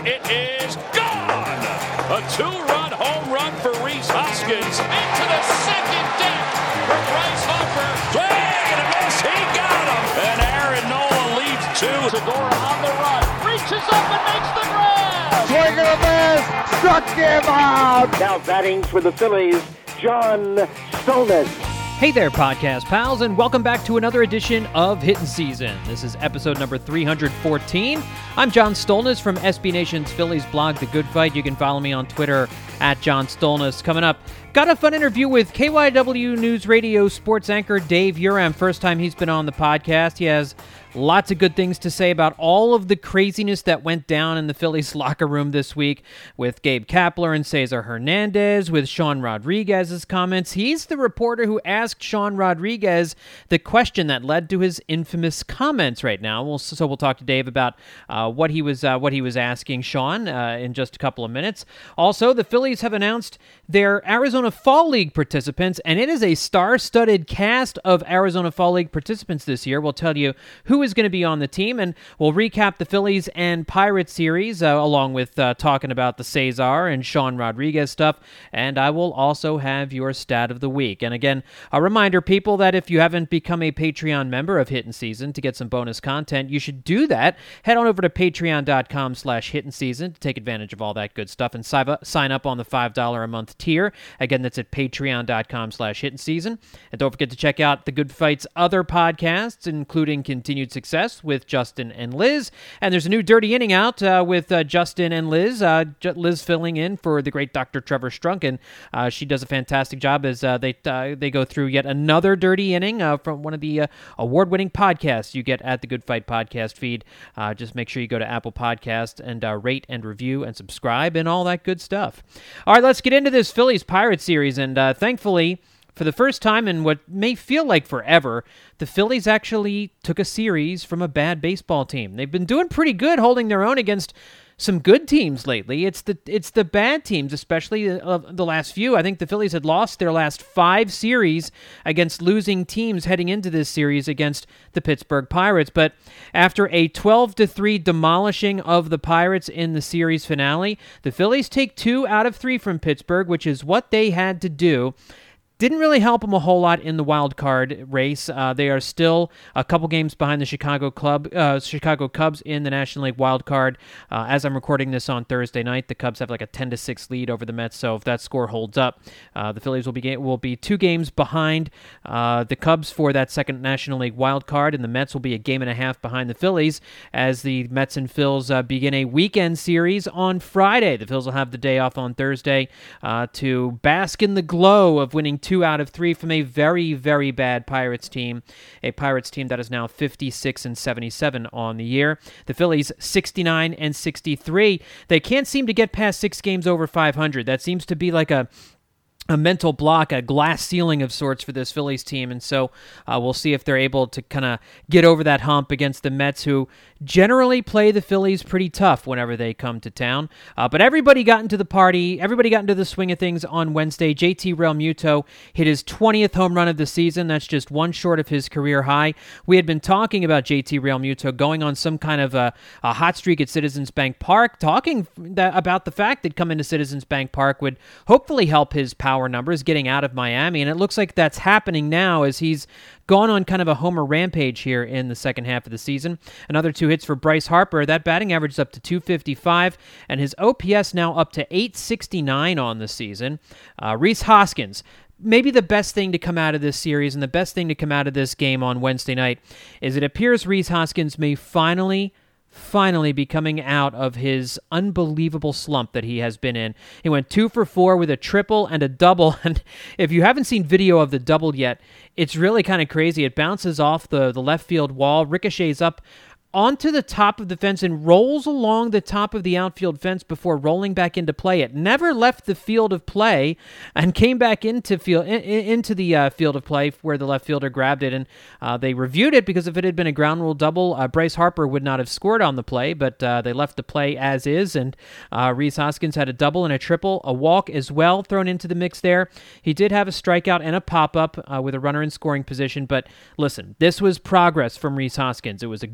It is gone! A two-run home run for Rhys Hoskins. Into the second deck for Bryce Harper. Swing and a miss. He got him. And Aaron Nola leads two. Segura on the run. Reaches up and makes the grab. Swing and a miss. Struck him out. Now batting for the Phillies, John Stolnis. Hey there, podcast pals, and welcome back to another edition of Hittin' Season. This is episode number 314. I'm John Stolnis from SB Nation's Phillies blog, The Good Fight. You can follow me on Twitter at John Stolnis. Coming up, got a fun interview with KYW News Radio sports anchor Dave Uram. First time he's been on the podcast. He has lots of good things to say about all of the craziness that went down in the Phillies locker room this week with Gabe Kapler and Cesar Hernandez, with Sean Rodriguez's comments. He's the reporter who asked Sean Rodriguez the question that led to his infamous comments right now. So we'll talk to Dave about what he was asking Sean in just a couple of minutes. Also, the Phillies have announced their Arizona Fall League participants, and it is a star-studded cast of Arizona Fall League participants this year. We'll tell you who is going to be on the team, and we'll recap the Phillies and Pirates series, along with talking about the Cesar and Sean Rodriguez stuff, and I will also have your stat of the week. And again, a reminder, people, that if you haven't become a Patreon member of Hittin' Season to get some bonus content, you should do that. Head on over to patreon.com/Hittin' Season to take advantage of all that good stuff and sign up on the $5 a month tier. Again, that's at patreon.com/Hittin' Season. And don't forget to check out The Good Fight's other podcasts, including Continued Success with Justin and Liz. And there's a new Dirty Inning out with Justin and Liz. Liz filling in for the great Dr. Trevor Strunk, and she does a fantastic job as they go through yet another Dirty Inning from one of the award-winning podcasts you get at the Good Fight podcast feed. Just make sure you go to Apple Podcast and rate and review and subscribe and all that good stuff. All right, let's get into this Phillies-Pirates series, and thankfully, for the first time in what may feel like forever, the Phillies actually took a series from a bad baseball team. They've been doing pretty good holding their own against some good teams lately. It's the bad teams, especially the last few. I think the Phillies had lost their last 5 series against losing teams heading into this series against the Pittsburgh Pirates. But after a 12-3 demolishing of the Pirates in the series finale, the Phillies take 2 out of 3 from Pittsburgh, which is what they had to do. Didn't really help them a whole lot in the wild card race. They are still a couple games behind the Chicago Cubs in the National League wild card. As I'm recording this on Thursday night, the Cubs have like a 10-6 lead over the Mets. So if that score holds up, the Phillies will be 2 games behind the Cubs for that second National League wild card, and the Mets will be a game and a half behind the Phillies as the Mets and Phils begin a weekend series on Friday. The Phils will have the day off on Thursday to bask in the glow of winning 2 out of 3 from a very, very bad Pirates team, a Pirates team that is now 56-77 on the year. The Phillies 69-63. They can't seem to get past 6 games over 500. That seems to be like a mental block, a glass ceiling of sorts for this Phillies team, and so we'll see if they're able to kind of get over that hump against the Mets, who generally play the Phillies pretty tough whenever they come to town. But everybody got into the party, everybody got into the swing of things on Wednesday. JT Realmuto hit his 20th home run of the season. That's just one short of his career high. We had been talking about JT Realmuto going on some kind of a hot streak at Citizens Bank Park, talking about the fact that coming to Citizens Bank Park would hopefully help his power numbers getting out of Miami, and it looks like that's happening now as he's gone on kind of a homer rampage here in the second half of the season. Another 2 hits for Bryce Harper. That batting average is up to 255, and his OPS now up to 869 on the season. Rhys Hoskins, maybe the best thing to come out of this series and the best thing to come out of this game on Wednesday night is it appears Rhys Hoskins may finally be coming out of his unbelievable slump that he has been in. He went 2 for 4 with a triple and a double, and if you haven't seen video of the double yet, it's really kind of crazy. It bounces off the left field wall, ricochets up onto the top of the fence and rolls along the top of the outfield fence before rolling back into play. It never left the field of play and came back into the field of play where the left fielder grabbed it, and they reviewed it because if it had been a ground rule double, Bryce Harper would not have scored on the play, but they left the play as is, and Rhys Hoskins had a double and a triple, a walk as well thrown into the mix there. He did have a strikeout and a pop-up with a runner in scoring position, but listen, this was progress from Rhys Hoskins. It was a good game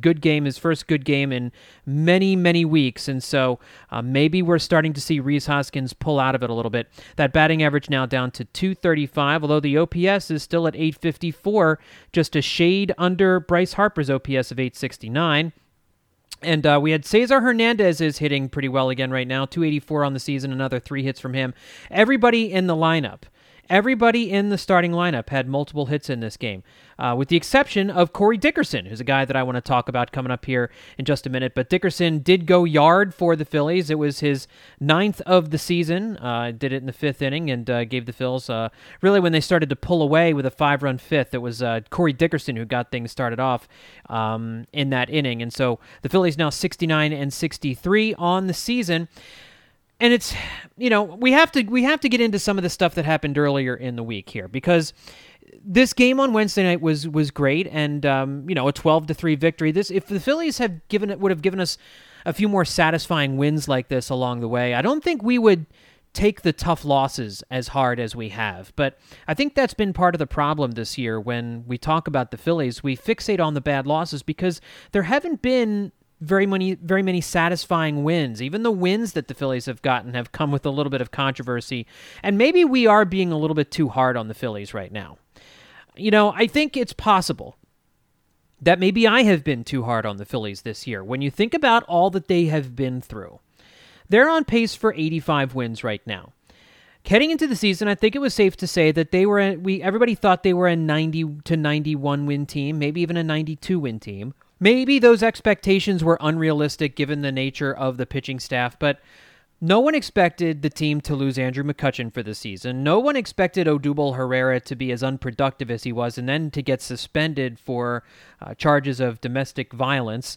his first good game in many, many weeks, and so maybe we're starting to see Rhys Hoskins pull out of it a little bit. That batting average now down to 235, although the OPS is still at 854, just a shade under Bryce Harper's OPS of 869. And we had Cesar Hernandez is hitting pretty well again right now, 284 on the season, another 3 hits from him. Everybody in the lineup, everybody in the starting lineup had multiple hits in this game, with the exception of Corey Dickerson, who's a guy that I want to talk about coming up here in just a minute. But Dickerson did go yard for the Phillies. It was his 9th of the season. Did it in the 5th inning and gave the Phils, really when they started to pull away with a 5-run 5th, it was Corey Dickerson who got things started off in that inning. And so the Phillies now 69-63 on the season. And it's, we have to get into some of the stuff that happened earlier in the week here, because this game on Wednesday night was great, and a 12-3 victory. If the Phillies would have given us a few more satisfying wins like this along the way, I don't think we would take the tough losses as hard as we have. But I think that's been part of the problem this year. When we talk about the Phillies, we fixate on the bad losses because there haven't been very many satisfying wins. Even the wins that the Phillies have gotten have come with a little bit of controversy, and maybe we are being a little bit too hard on the Phillies right now. I think it's possible that maybe I have been too hard on the Phillies this year. When you think about all that they have been through, they're on pace for 85 wins right now. Heading into the season, I think it was safe to say that everybody thought they were a 90 to 91 win team, maybe even a 92 win team. Maybe those expectations were unrealistic given the nature of the pitching staff, but no one expected the team to lose Andrew McCutchen for the season. No one expected Odubel Herrera to be as unproductive as he was and then to get suspended for charges of domestic violence.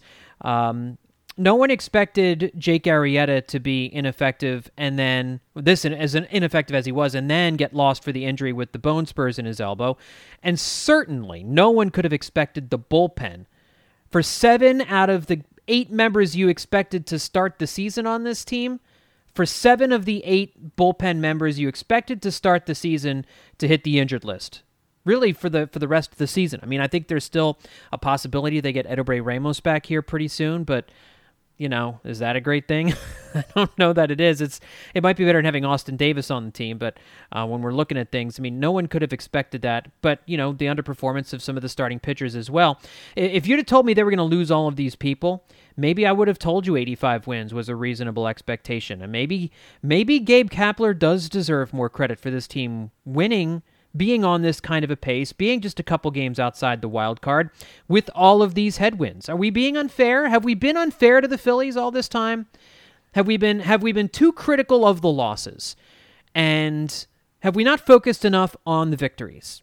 No one expected Jake Arrieta to be ineffective and then, ineffective as he was, and then get lost for the injury with the bone spurs in his elbow. And certainly no one could have expected the bullpen. For 7 out of the 8 members you expected to start the season on this team, for 7 of the 8 bullpen members you expected to start the season to hit the injured list. Really, for the rest of the season. I mean, I think there's still a possibility they get Edobre Ramos back here pretty soon, but is that a great thing? I don't know that it is. It might be better than having Austin Davis on the team, but when we're looking at things, I mean, no one could have expected that. But, the underperformance of some of the starting pitchers as well. If you'd have told me they were going to lose all of these people, maybe I would have told you 85 wins was a reasonable expectation. And maybe Gabe Kapler does deserve more credit for this team winning, being on this kind of a pace, being just a couple games outside the wild card with all of these headwinds. Are we being unfair? Have we been unfair to the Phillies all this time? Have we been too critical of the losses? And have we not focused enough on the victories?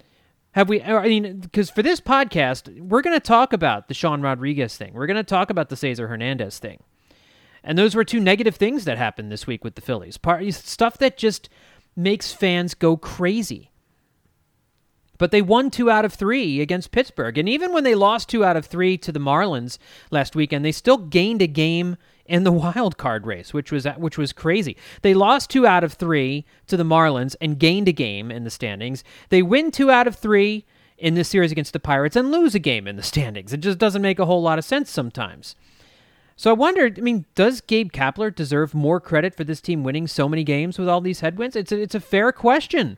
Because for this podcast, we're going to talk about the Sean Rodriguez thing. We're going to talk about the Cesar Hernandez thing. And those were 2 negative things that happened this week with the Phillies. Stuff that just makes fans go crazy. But they won 2 out of 3 against Pittsburgh. And even when they lost 2 out of 3 to the Marlins last weekend, they still gained a game in the wild card race, which was crazy. They lost 2 out of 3 to the Marlins and gained a game in the standings. They win 2 out of 3 in this series against the Pirates and lose a game in the standings. It just doesn't make a whole lot of sense sometimes. So I wondered, does Gabe Kapler deserve more credit for this team winning so many games with all these headwinds? It's a fair question.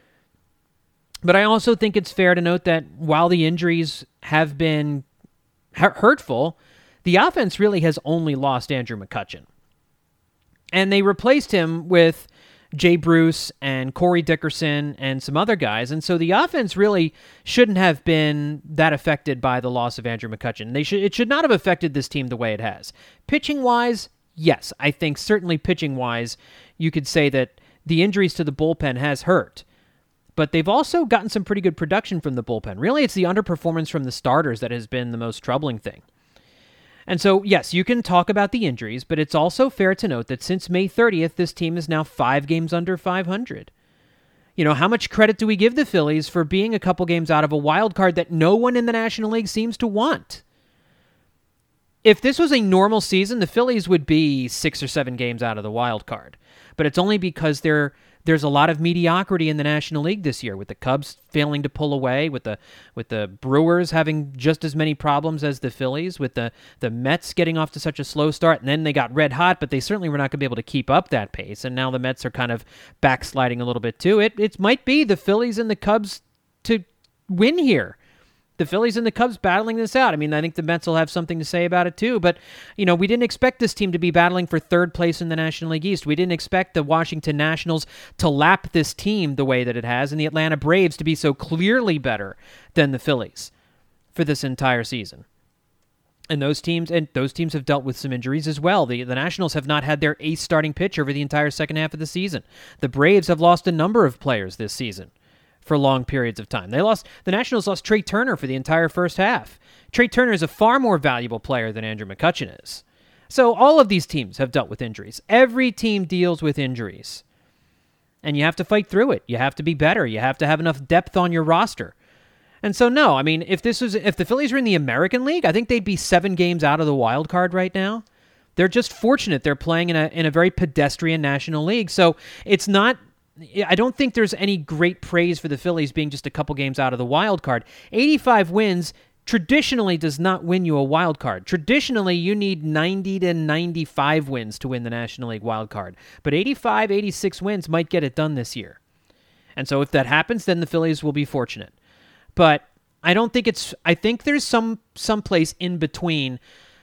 But I also think it's fair to note that while the injuries have been hurtful, the offense really has only lost Andrew McCutchen. And they replaced him with Jay Bruce and Corey Dickerson and some other guys. And so the offense really shouldn't have been that affected by the loss of Andrew McCutchen. It should not have affected this team the way it has. Pitching-wise, yes. I think certainly pitching-wise, you could say that the injuries to the bullpen has hurt. But they've also gotten some pretty good production from the bullpen. Really, it's the underperformance from the starters that has been the most troubling thing. And so, yes, you can talk about the injuries, but it's also fair to note that since May 30th, this team is now 5 games under 500. How much credit do we give the Phillies for being a couple games out of a wild card that no one in the National League seems to want? If this was a normal season, the Phillies would be 6 or 7 games out of the wild card. But it's only because they're there's a lot of mediocrity in the National League this year, with the Cubs failing to pull away, with the Brewers having just as many problems as the Phillies, with the Mets getting off to such a slow start, and then they got red hot, but they certainly were not going to be able to keep up that pace, and now the Mets are kind of backsliding a little bit too. It might be the Phillies and the Cubs to win here. The Phillies and the Cubs battling this out. I mean, I think the Mets will have something to say about it too, but, we didn't expect this team to be battling for third place in the National League East. We didn't expect the Washington Nationals to lap this team the way that it has, and the Atlanta Braves to be so clearly better than the Phillies for this entire season. And those teams have dealt with some injuries as well. The Nationals have not had their ace starting pitcher for the entire second half of the season. The Braves have lost a number of players this season for long periods of time. The Nationals lost Trey Turner for the entire first half. Trey Turner is a far more valuable player than Andrew McCutchen is. So all of these teams have dealt with injuries. Every team deals with injuries. And you have to fight through it. You have to be better. You have to have enough depth on your roster. And so, no, I mean, if the Phillies were in the American League, I think they'd be 7 games out of the wild card right now. They're just fortunate they're playing in a very pedestrian National League. So it's not... I don't think there's any great praise for the Phillies being just a couple games out of the wild card. 85 wins traditionally does not win you a wild card. Traditionally, you need 90 to 95 wins to win the National League wild card. But 85, 86 wins might get it done this year. And so if that happens, then the Phillies will be fortunate. But I think there's some place in between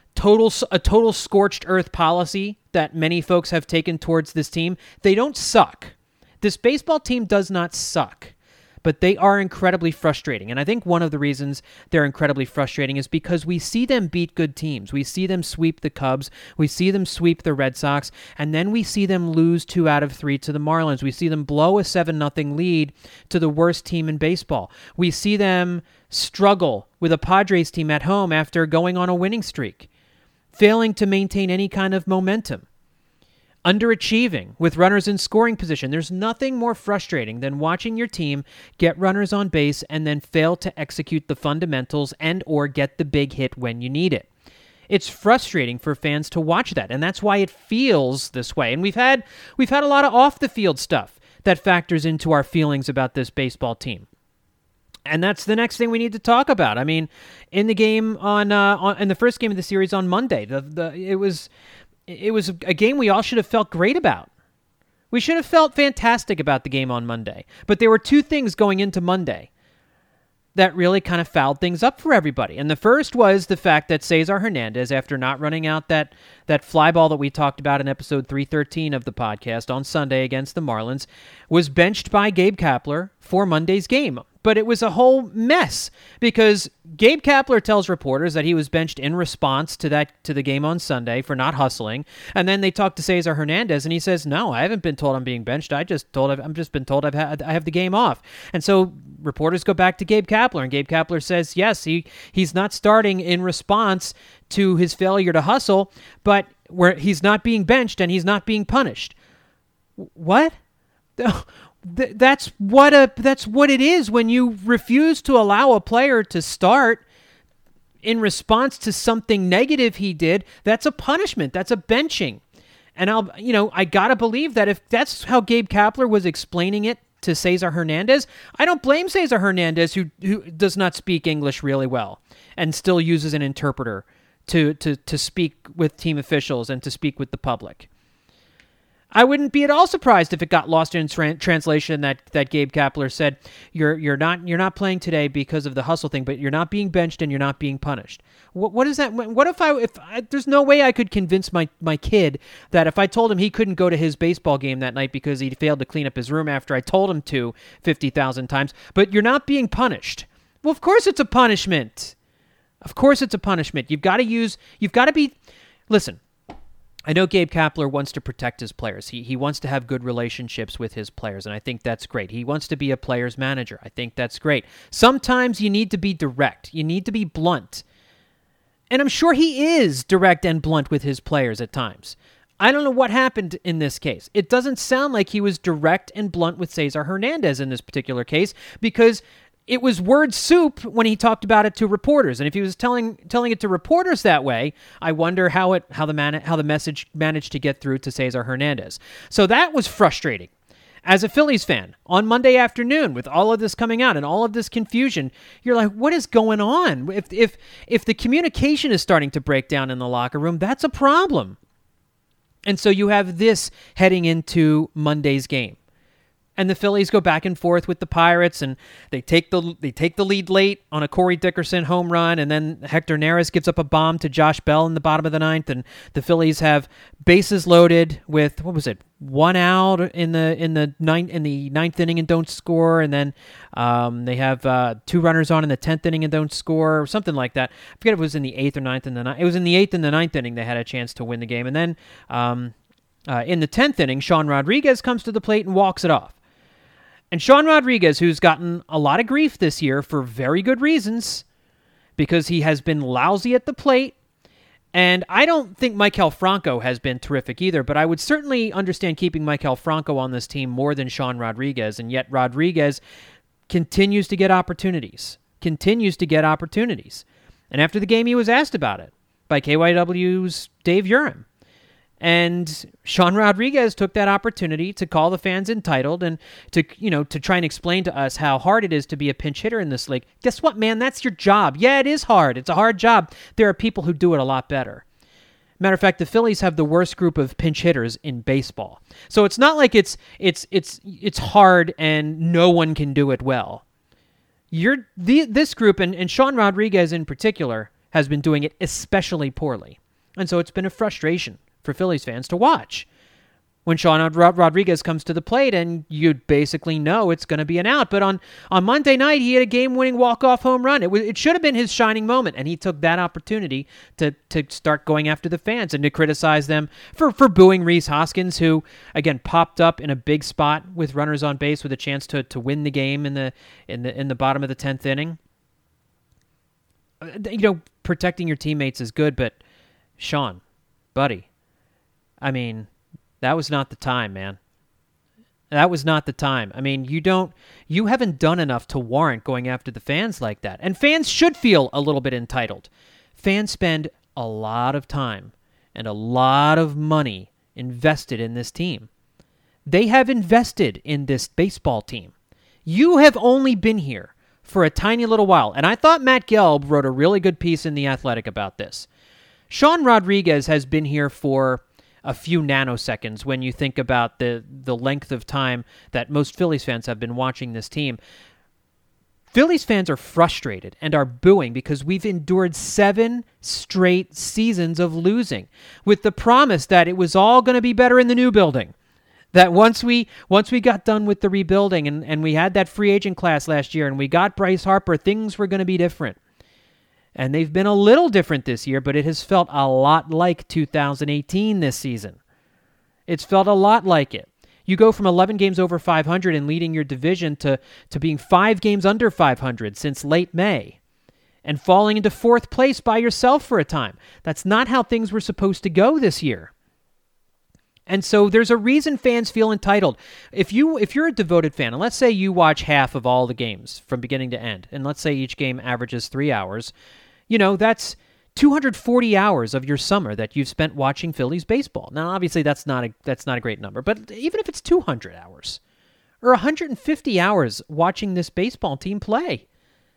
a total scorched earth policy that many folks have taken towards this team. They don't suck. This baseball team does not suck, but they are incredibly frustrating. And I think one of the reasons they're incredibly frustrating is because we see them beat good teams. We see them sweep the Cubs. We see them sweep the Red Sox. And then we see them lose 2 out of 3 to the Marlins. We see them blow a 7-0 lead to the worst team in baseball. We see them struggle with a Padres team at home after going on a winning streak, failing to maintain any kind of momentum. Underachieving with runners in scoring position. There's nothing more frustrating than watching your team get runners on base and then fail to execute the fundamentals and or get the big hit when you need it. It's frustrating for fans to watch that, and that's why it feels this way. And we've had a lot of off-the-field stuff that factors into our feelings about this baseball team. And that's the next thing we need to talk about. I mean, in the game in the first game of the series on Monday, it was a game we all should have felt great about. We should have felt fantastic about the game on Monday. But there were 2 things going into Monday that really kind of fouled things up for everybody. And the first was the fact that Cesar Hernandez, after not running out that fly ball that we talked about in episode 313 of the podcast on Sunday against the Marlins, was benched by Gabe Kapler for Monday's game. But it was a whole mess because Gabe Kapler tells reporters that he was benched in response to the game on Sunday for not hustling. And then they talk to Cesar Hernandez and he says, "No, I haven't been told I'm being benched. I'm just been told I have the game off." And so reporters go back to Gabe Kapler, and Gabe Kapler says, yes, he's not starting in response to his failure to hustle, but where he's not being benched and he's not being punished. What? That's what it is when you refuse to allow a player to start in response to something negative he did. That's a punishment. That's a benching. And I gotta believe that if that's how Gabe Kapler was explaining it to Cesar Hernandez, I don't blame Cesar Hernandez, who does not speak English really well and still uses an interpreter to speak with team officials and to speak with the public. I wouldn't be at all surprised if it got lost in translation that Gabe Kapler said, you're not playing today because of the hustle thing, but you're not being benched and you're not being punished. What is that? What if there's no way I could convince my kid that if I told him he couldn't go to his baseball game that night because he failed to clean up his room after I told him to 50,000 times, but you're not being punished. Well, of course it's a punishment. Of course it's a punishment. Listen, I know Gabe Kapler wants to protect his players. He wants to have good relationships with his players, and I think that's great. He wants to be a player's manager. I think that's great. Sometimes you need to be direct. You need to be blunt. And I'm sure he is direct and blunt with his players at times. I don't know what happened in this case. It doesn't sound like he was direct and blunt with Cesar Hernandez in this particular case, because it was word soup when he talked about it to reporters. And if he was telling it to reporters that way, I wonder how the message managed to get through to Cesar Hernandez. So that was frustrating. as a Phillies fan, on Monday afternoon, with all of this coming out and all of this confusion, you're like, what is going on? If the communication is starting to break down in the locker room, that's a problem. And so you have this heading into Monday's game. And the Phillies go back and forth with the Pirates, and they take the lead late on a Corey Dickerson home run, and then Hector Neris gives up a bomb to Josh Bell in the bottom of the ninth, and the Phillies have bases loaded with, one out in the ninth inning and don't score, and then they have 2 runners on in the 10th inning and don't score, or something like that. I forget if it was in the 8th or 9th. It was in the 8th and the 9th inning they had a chance to win the game, and then in the 10th inning, Sean Rodriguez comes to the plate and walks it off. And Sean Rodriguez, who's gotten a lot of grief this year for very good reasons, because he has been lousy at the plate, and I don't think Maikel Franco has been terrific either, but I would certainly understand keeping Maikel Franco on this team more than Sean Rodriguez, and yet Rodriguez continues to get opportunities. And after the game, he was asked about it by KYW's Dave Urim. And Sean Rodriguez took that opportunity to call the fans entitled and to try and explain to us how hard it is to be a pinch hitter in this league. Guess what, man? That's your job. Yeah, it is hard. It's a hard job. There are people who do it a lot better. Matter of fact, the Phillies have the worst group of pinch hitters in baseball. So it's not like it's hard and no one can do it well. This group, and Sean Rodriguez in particular, has been doing it especially poorly. And so it's been a frustration for Phillies fans to watch when Sean Rodriguez comes to the plate, and you basically know it's going to be an out. But on Monday night, he had a game-winning walk-off home run. It should have been his shining moment, and he took that opportunity to start going after the fans and to criticize them for booing Rhys Hoskins, who, again, popped up in a big spot with runners on base with a chance to win the game in the bottom of the 10th inning. Protecting your teammates is good, but Sean, buddy, I mean, that was not the time, man. That was not the time. I mean, you haven't done enough to warrant going after the fans like that. And fans should feel a little bit entitled. Fans spend a lot of time and a lot of money invested in this team. They have invested in this baseball team. You have only been here for a tiny little while. And I thought Matt Gelb wrote a really good piece in The Athletic about this. Sean Rodriguez has been here for a few nanoseconds when you think about the length of time that most Phillies fans have been watching this team. Phillies fans are frustrated and are booing because we've endured 7 straight seasons of losing with the promise that it was all going to be better in the new building. That once we got done with the rebuilding and we had that free agent class last year and we got Bryce Harper, things were going to be different. And they've been a little different this year, but it has felt a lot like 2018 this season. It's felt a lot like it. You go from 11 games over 500 and leading your division to being 5 games under 500 since late May and falling into 4th place by yourself for a time. That's not how things were supposed to go this year. And so there's a reason fans feel entitled. If you're a devoted fan, and let's say you watch half of all the games from beginning to end, and let's say each game averages 3 hours, that's 240 hours of your summer that you've spent watching Phillies baseball. Now, obviously, that's not a great number, but even if it's 200 hours or 150 hours watching this baseball team play.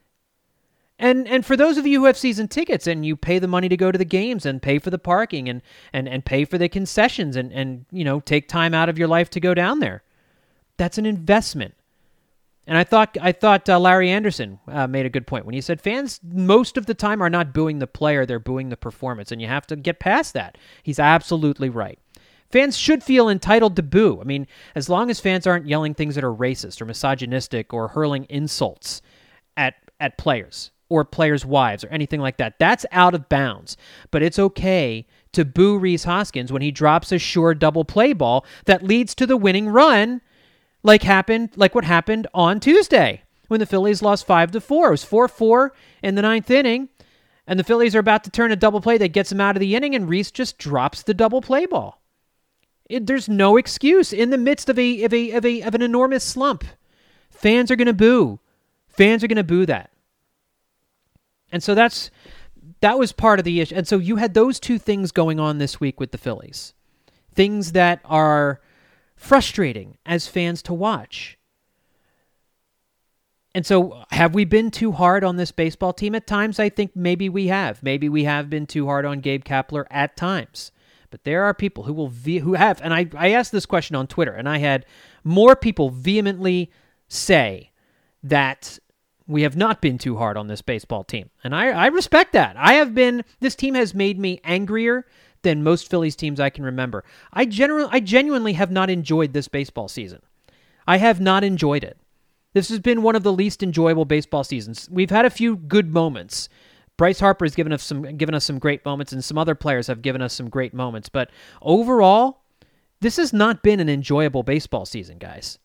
And for those of you who have season tickets and you pay the money to go to the games and pay for the parking and pay for the concessions and take time out of your life to go down there, that's an investment. And I thought Larry Anderson made a good point when he said fans most of the time are not booing the player, they're booing the performance, and you have to get past that. He's absolutely right. Fans should feel entitled to boo. I mean, as long as fans aren't yelling things that are racist or misogynistic or hurling insults at players or players' wives or anything like that, that's out of bounds. But it's okay to boo Rhys Hoskins when he drops a sure double play ball that leads to the winning run, like what happened on Tuesday when the Phillies lost 5-4. It was 4-4 in the 9th inning, and the Phillies are about to turn a double play that gets them out of the inning, and Rhys just drops the double play ball. There's no excuse in the midst of an enormous slump. Fans are going to boo. Fans are going to boo that. And so that was part of the issue. And so you had those two things going on this week with the Phillies. Things that are frustrating as fans to watch. And so have we been too hard on this baseball team at times? I think maybe we have. Maybe we have been too hard on Gabe Kapler at times. But there are people who have, and I asked this question on Twitter, and I had more people vehemently say that we have not been too hard on this baseball team. And I respect that. This team has made me angrier than most Phillies teams I can remember. I genuinely have not enjoyed this baseball season. I have not enjoyed it. This has been one of the least enjoyable baseball seasons. We've had a few good moments. Bryce Harper has given us some great moments, and some other players have given us some great moments. But overall, this has not been an enjoyable baseball season, guys.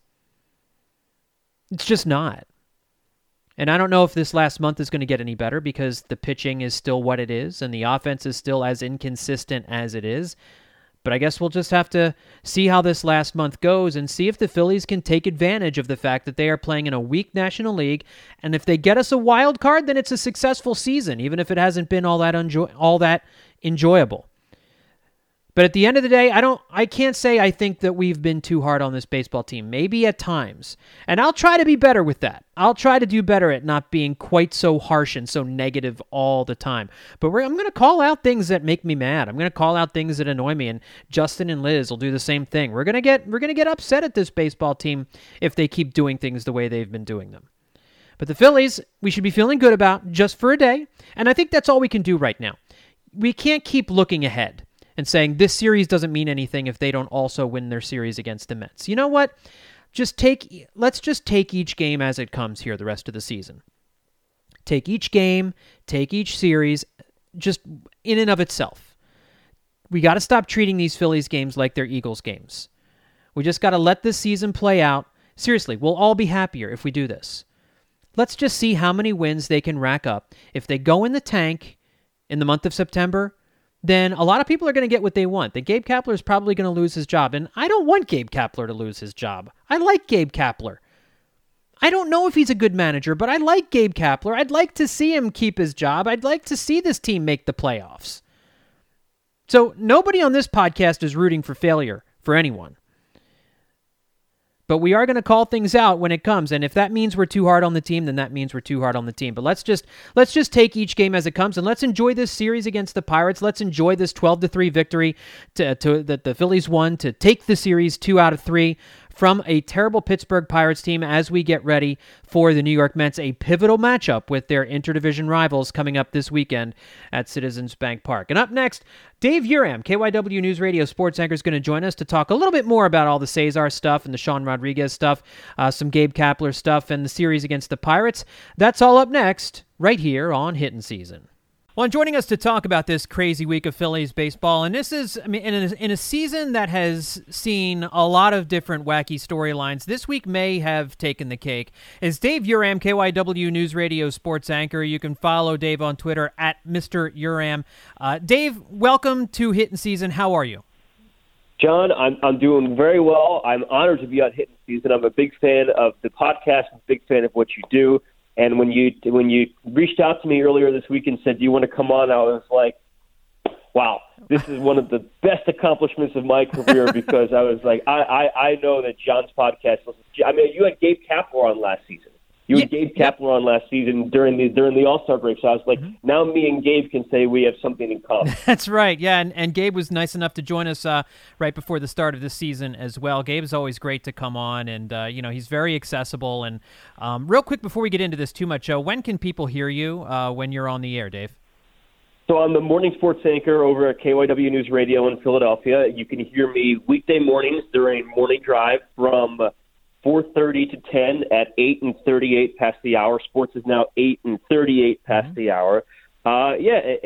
It's just not. And I don't know if this last month is going to get any better because the pitching is still what it is, and the offense is still as inconsistent as it is. But I guess we'll just have to see how this last month goes and see if the Phillies can take advantage of the fact that they are playing in a weak National League. And if they get us a wild card, then it's a successful season, even if it hasn't been all that enjoyable. But at the end of the day, I can't say I think that we've been too hard on this baseball team. Maybe at times. And I'll try to be better with that. I'll try to do better at not being quite so harsh and so negative all the time. But I'm going to call out things that make me mad. I'm going to call out things that annoy me, and Justin and Liz will do the same thing. We're going to get upset at this baseball team if they keep doing things the way they've been doing them. But the Phillies, we should be feeling good about just for a day, and I think that's all we can do right now. We can't keep looking ahead and saying this series doesn't mean anything if they don't also win their series against the Mets. You know what? Let's just take each game as it comes here the rest of the season. Take each game, take each series, just in and of itself. We got to stop treating these Phillies games like they're Eagles games. We just got to let this season play out. Seriously, we'll all be happier if we do this. Let's just see how many wins they can rack up. If they go in the tank in the month of September, then a lot of people are going to get what they want. Then Gabe Kapler is probably going to lose his job. And I don't want Gabe Kapler to lose his job. I like Gabe Kapler. I don't know if he's a good manager, but I like Gabe Kapler. I'd like to see him keep his job. I'd like to see this team make the playoffs. So nobody on this podcast is rooting for failure for anyone. But we are going to call things out when it comes, and if that means we're too hard on the team, then that means we're too hard on the team. But let's just take each game as it comes, and let's enjoy this series against the Pirates. Let's enjoy this 12-3 victory that the Phillies won to take the series 2 out of 3 from a terrible Pittsburgh Pirates team as we get ready for the New York Mets, a pivotal matchup with their interdivision rivals coming up this weekend at Citizens Bank Park. And up next, Dave Uram, KYW News Radio sports anchor, is going to join us to talk a little bit more about all the Cesar stuff and the Sean Rodriguez stuff, some Gabe Kapler stuff, and the series against the Pirates. That's all up next, right here on Hittin' Season. Well, and joining us to talk about this crazy week of Phillies baseball, and this is, in a season that has seen a lot of different wacky storylines, this week may have taken the cake, is Dave Uram, KYW News Radio sports anchor. You can follow Dave on Twitter at Mr. Uram. Dave, welcome to Hittin' Season. How are you? John, I'm doing very well. I'm honored to be on Hittin' Season. I'm a big fan of the podcast, I'm a big fan of what you do. And when you reached out to me earlier this week and said, do you want to come on, I was like, wow, this is one of the best accomplishments of my career because I was like, I know that John's podcast, you had Gabe Kapler on last season. You had Gabe Kapler on last season during the All-Star break. So I was like, now me and Gabe can say we have something in common. That's right. Yeah, and Gabe was nice enough to join us right before the start of the season as well. Gabe is always great to come on, and he's very accessible. And real quick before we get into this too much, when can people hear you when you're on the air, Dave? So I'm the morning sports anchor over at KYW News Radio in Philadelphia. You can hear me weekday mornings during Morning Drive from 4:30 to 10 at 8:38 past the hour. Sports is now 8:38 past the hour. I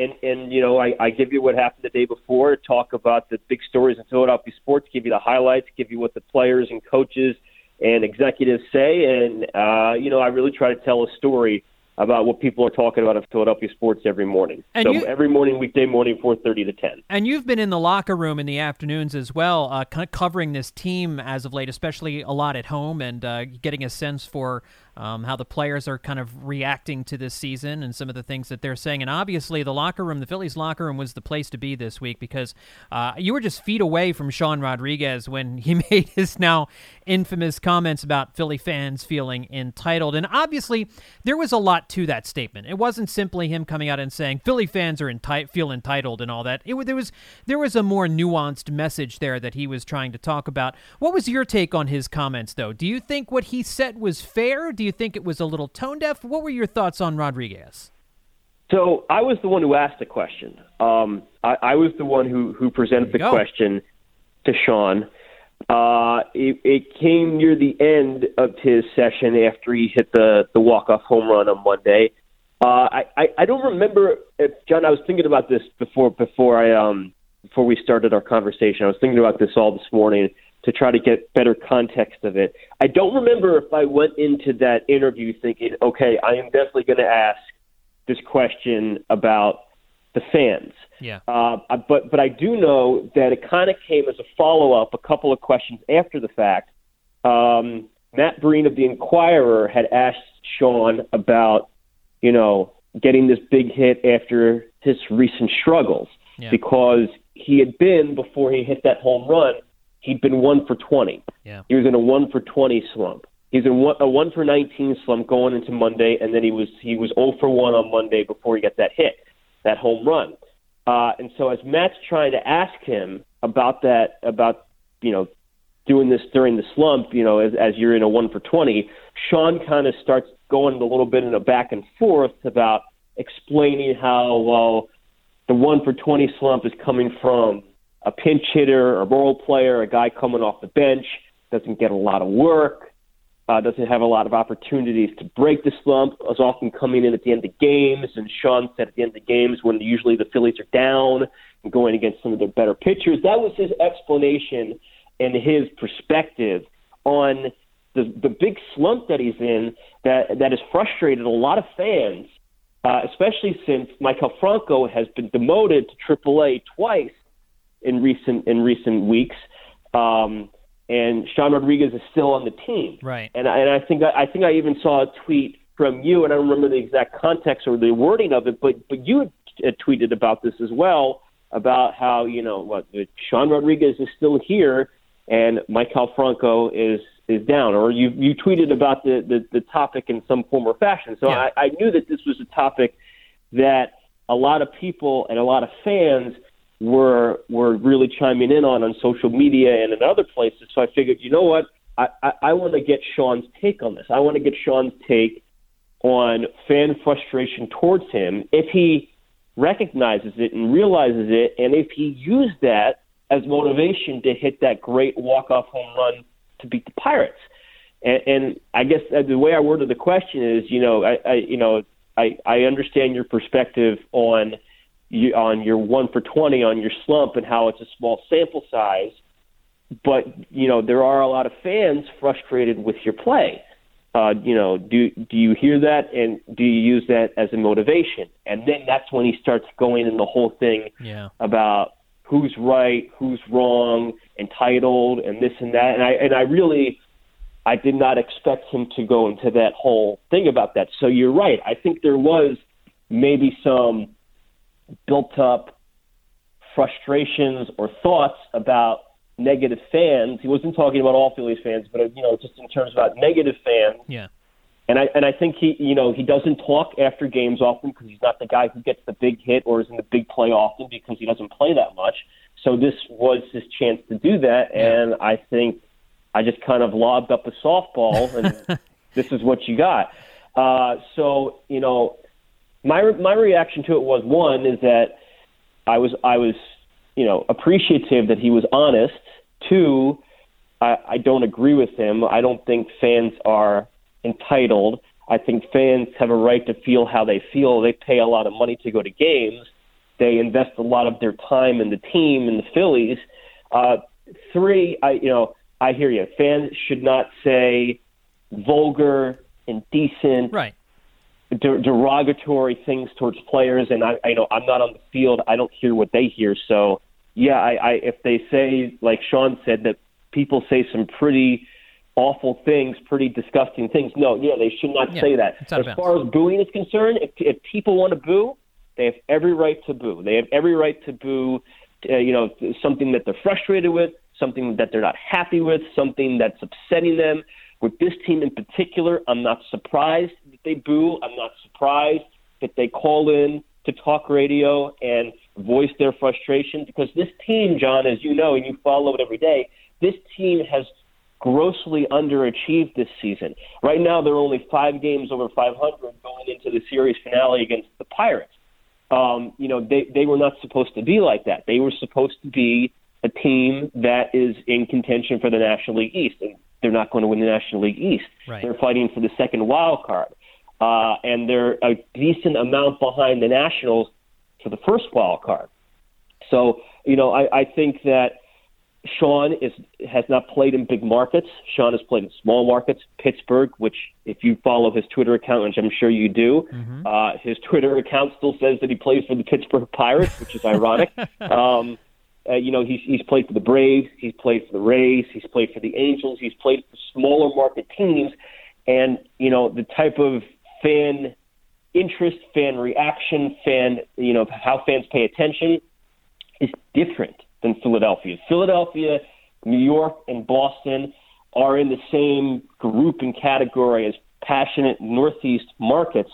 give you what happened the day before, talk about the big stories in Philadelphia sports, give you the highlights, give you what the players and coaches and executives say, and I really try to tell a story about what people are talking about in Philadelphia sports every morning. Every morning, weekday morning, 4:30 to 10. And you've been in the locker room in the afternoons as well, kind of covering this team as of late, especially a lot at home, and getting a sense for how the players are kind of reacting to this season and some of the things that they're saying. And obviously the locker room, the Phillies locker room, was the place to be this week because you were just feet away from Sean Rodriguez when he made his now infamous comments about Philly fans feeling entitled. And obviously there was a lot to that statement. It wasn't simply him coming out and saying Philly fans are feel entitled and all that. There was a more nuanced message there that he was trying to talk about. What was your take on his comments, though? Do you think what he said was fair? Do you think it was a little tone deaf? What were your thoughts on Rodriguez? So I was the one who asked the question. I was the one who presented the question to Sean. It came near the end of his session after he hit the walk-off home run on Monday. I don't remember if, John, I was thinking about this before we started our conversation. I was thinking about this all this morning to try to get better context of it. I don't remember if I went into that interview thinking, okay, I am definitely going to ask this question about the fans. Yeah. But I do know that it kind of came as a follow-up, a couple of questions after the fact. Matt Breen of the Inquirer had asked Sean about, getting this big hit after his recent struggles, because he had been, before he hit that home run, he'd been 1 for 20. Yeah. He was in a 1 for 20 slump. He's in a 1 for 19 slump going into Monday, and then he was 0 for 1 on Monday before he got that hit, that home run. And so as Matt's trying to ask him about that, doing this during the slump, as you're in a 1 for 20, Sean kind of starts going a little bit in a back and forth about explaining how, the 1 for 20 slump is coming from a pinch hitter, a role player, a guy coming off the bench, doesn't get a lot of work, doesn't have a lot of opportunities to break the slump, is often coming in at the end of games. And Sean said at the end of games when usually the Phillies are down and going against some of their better pitchers. That was his explanation and his perspective on the big slump that he's in that has frustrated a lot of fans, especially since Maikel Franco has been demoted to AAA twice in recent weeks, and Sean Rodriguez is still on the team. Right. And I think I even saw a tweet from you, and I don't remember the exact context or the wording of it, but you had tweeted about this as well, about how Sean Rodriguez is still here and Maikel Franco is down, or you tweeted about the topic in some form or fashion. So yeah. I knew that this was a topic that a lot of people and a lot of fans were really chiming in on social media and in other places. So I figured, you know what, I want to get Sean's take on this. I want to get Sean's take on fan frustration towards him, if he recognizes it and realizes it, and if he used that as motivation to hit that great walk-off home run to beat the Pirates. And I guess the way I worded the question is, I understand your perspective on your 1 for 20 on your slump and how it's a small sample size, but there are a lot of fans frustrated with your play. Do you hear that, and do you use that as a motivation? And then that's when he starts going in the whole thing about who's right, who's wrong, entitled, and this and that. And I did not expect him to go into that whole thing about that. So you're right. I think there was maybe some built-up frustrations or thoughts about negative fans. He wasn't talking about all Phillies fans, but just in terms about negative fans. Yeah. And I think he doesn't talk after games often because he's not the guy who gets the big hit or is in the big play often because he doesn't play that much. So this was his chance to do that, and I think I just kind of lobbed up a softball, and this is what you got. So my reaction to it was, one, is that I was appreciative that he was honest. Two, I don't agree with him. I don't think fans are entitled. I think fans have a right to feel how they feel. They pay a lot of money to go to games. They invest a lot of their time in the team and the Phillies. Three, I hear you. Fans should not say vulgar, indecent, right, derogatory things towards players, and I know I'm not on the field. I don't hear what they hear. So, yeah, if they say, like Sean said, that people say some pretty awful things, pretty disgusting things, no, they should not say that. As far as booing is concerned, if people want to boo, they have every right to boo. They have every right to boo, something that they're frustrated with, something that they're not happy with, something that's upsetting them. With this team in particular, I'm not surprised that they boo. I'm not surprised that they call in to talk radio and voice their frustration, because this team, John, as you know, and you follow it every day, this team has grossly underachieved this season. Right now, they're only 5 games over 500 going into the series finale against the Pirates. They were not supposed to be like that. They were supposed to be a team that is in contention for the National League East, and they're not going to win the National League East. Right. They're fighting for the second wild card, and they're a decent amount behind the Nationals for the first wild card. So, I think that Sean has not played in big markets. Sean has played in small markets. Pittsburgh, which if you follow his Twitter account, which I'm sure you do, his Twitter account still says that he plays for the Pittsburgh Pirates, which is ironic. He's played for the Braves, he's played for the Rays, he's played for the Angels, he's played for smaller market teams, and the type of fan interest, fan reaction, how fans pay attention is different than Philadelphia. Philadelphia, New York, and Boston are in the same group and category as passionate Northeast markets,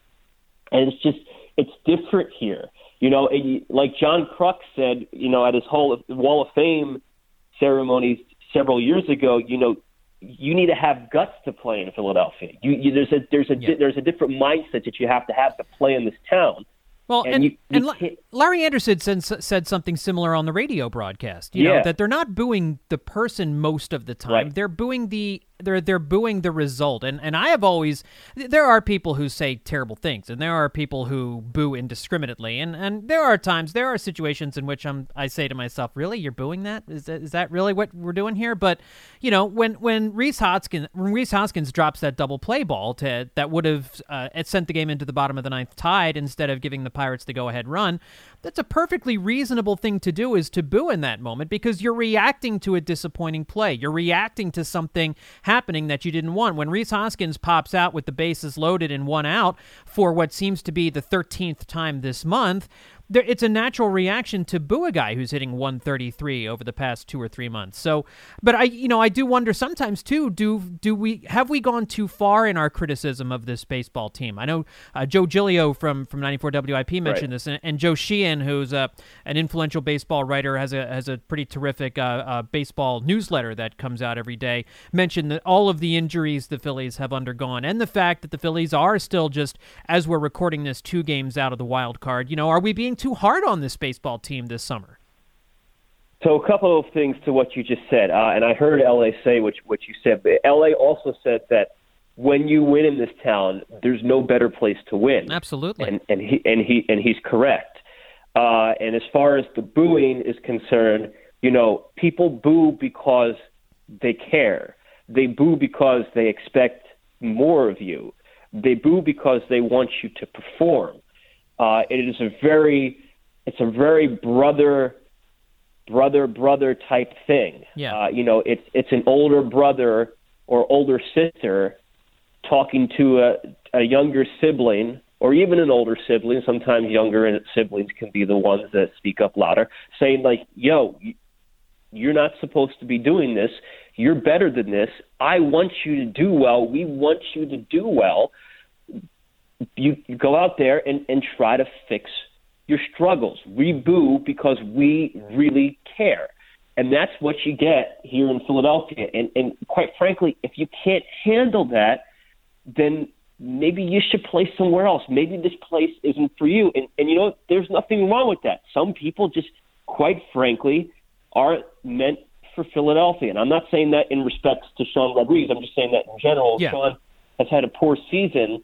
and it's different here. Like John Kruk said, at his Wall of Fame ceremony several years ago, you need to have guts to play in Philadelphia. There's a different mindset that you have to play in this town. Well, and Larry Anderson said something similar on the radio broadcast. You know, that they're not booing the person most of the time. Right. They're booing they're booing the result. And I have always, there are people who say terrible things, and there are people who boo indiscriminately. And there are situations in which I say to myself, really, you're booing that? Is that really what we're doing here? But, when Rhys Hoskins drops that double play ball that would have sent the game into the bottom of the ninth tied instead of giving the Pirates the go-ahead run, that's a perfectly reasonable thing to do, is to boo in that moment, because you're reacting to a disappointing play. You're reacting to something happening that you didn't want. When Rhys Hoskins pops out with the bases loaded and 1 out for what seems to be the 13th time this month, it's a natural reaction to boo a guy who's hitting 133 over the past 2 or 3 months. So, but I do wonder sometimes too, have we gone too far in our criticism of this baseball team? I know Joe Giglio from 94 WIP mentioned this, and Joe Sheehan, who's an influential baseball writer, has a pretty terrific baseball newsletter that comes out every day, mentioned that all of the injuries the Phillies have undergone, and the fact that the Phillies are still, just as we're recording this, 2 games out of the wild card. Are we being too hard on this baseball team this summer? So a couple of things to what you just said, and I heard LA say what you said, but LA also said that when you win in this town, there's no better place to win. Absolutely. And he's correct. And as far as the booing is concerned, people boo because they care. They boo because they expect more of you. They boo because they want you to perform. It's a very brother type thing. Yeah. It's an older brother or older sister talking to a younger sibling, or even an older sibling. Sometimes younger siblings can be the ones that speak up louder, saying like, "Yo, you're not supposed to be doing this. You're better than this. I want you to do well. We want you to do well. You go out there and try to fix your struggles. We boo because we really care." And that's what you get here in Philadelphia. And quite frankly, if you can't handle that, then maybe you should play somewhere else. Maybe this place isn't for you. And there's nothing wrong with that. Some people just, quite frankly, aren't meant for Philadelphia. And I'm not saying that in respect to Sean Rodriguez. I'm just saying that in general. Yeah. Sean has had a poor season.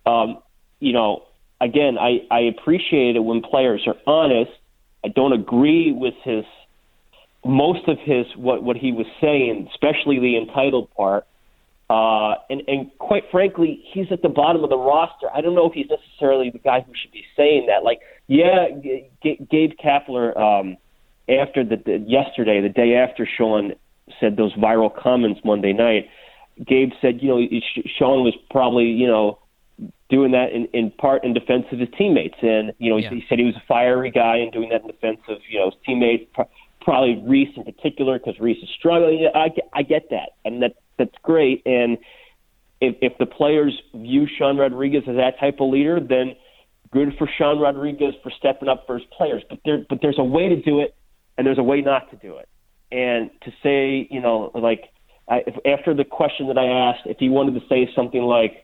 Again, I appreciate it when players are honest. I don't agree with most of what he was saying, especially the entitled part. And quite frankly, he's at the bottom of the roster. I don't know if he's necessarily the guy who should be saying that. Like, yeah, Gabe Kapler, after yesterday, the day after Sean said those viral comments Monday night, Gabe said, Sean was probably, doing that in part in defense of his teammates. And, he said he was a fiery guy and doing that in defense of, his teammates, probably Reese in particular, because Reese is struggling. I get that. And that's great. And if the players view Sean Rodriguez as that type of leader, then good for Sean Rodriguez for stepping up for his players. But there's a way to do it, and there's a way not to do it. And to say, after the question that I asked, if he wanted to say something like,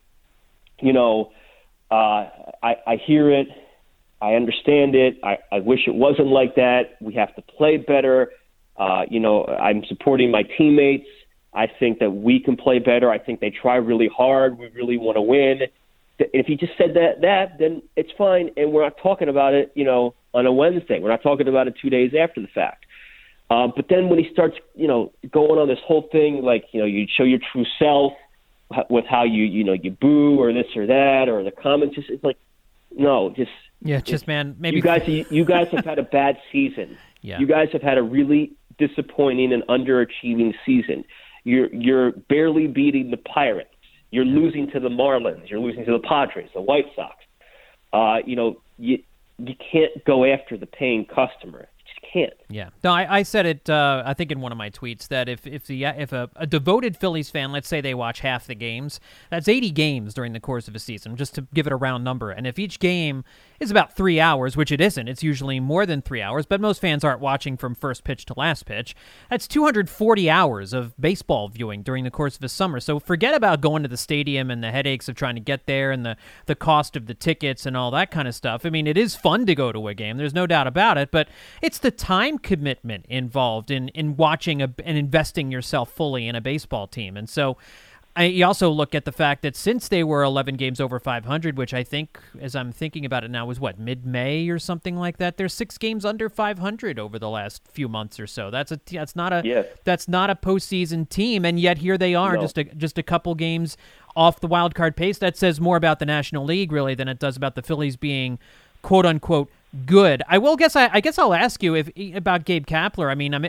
I hear it, I understand it, I wish it wasn't like that, we have to play better, I'm supporting my teammates, I think that we can play better, I think they try really hard, we really want to win. If he just said that, then it's fine, and we're not talking about it, on a Wednesday. We're not talking about it 2 days after the fact. But then when he starts, going on this whole thing, like, you show your true self with how you boo or this or that or the comments, it's like, no, man, maybe you guys have had a bad season. Yeah. You guys have had a really disappointing and underachieving season. You're barely beating the Pirates. You're losing to the Marlins. You're losing to the Padres, the White Sox. You can't go after the paying customer. Can't. Yeah. No, I said it, I think in one of my tweets, that if a devoted Phillies fan, let's say they watch half the games, that's 80 games during the course of a season, just to give it a round number. And if each game is about 3 hours, which it isn't, it's usually more than 3 hours, but most fans aren't watching from first pitch to last pitch, that's 240 hours of baseball viewing during the course of a summer. So forget about going to the stadium and the headaches of trying to get there and the cost of the tickets and all that kind of stuff. I mean, it is fun to go to a game, there's no doubt about it, but it's the time commitment involved in watching and investing yourself fully in a baseball team. And so you also look at the fact that since they were 11 games over 500, which I think, as I'm thinking about it now, was mid-May or something like that, they're 6 games under 500 over the last few months or so. That's not a postseason team, and yet here they are, just a couple games off the wild card pace. That says more about the National League really than it does about the Phillies being quote unquote good. I guess I'll ask you about Gabe Kapler. I mean,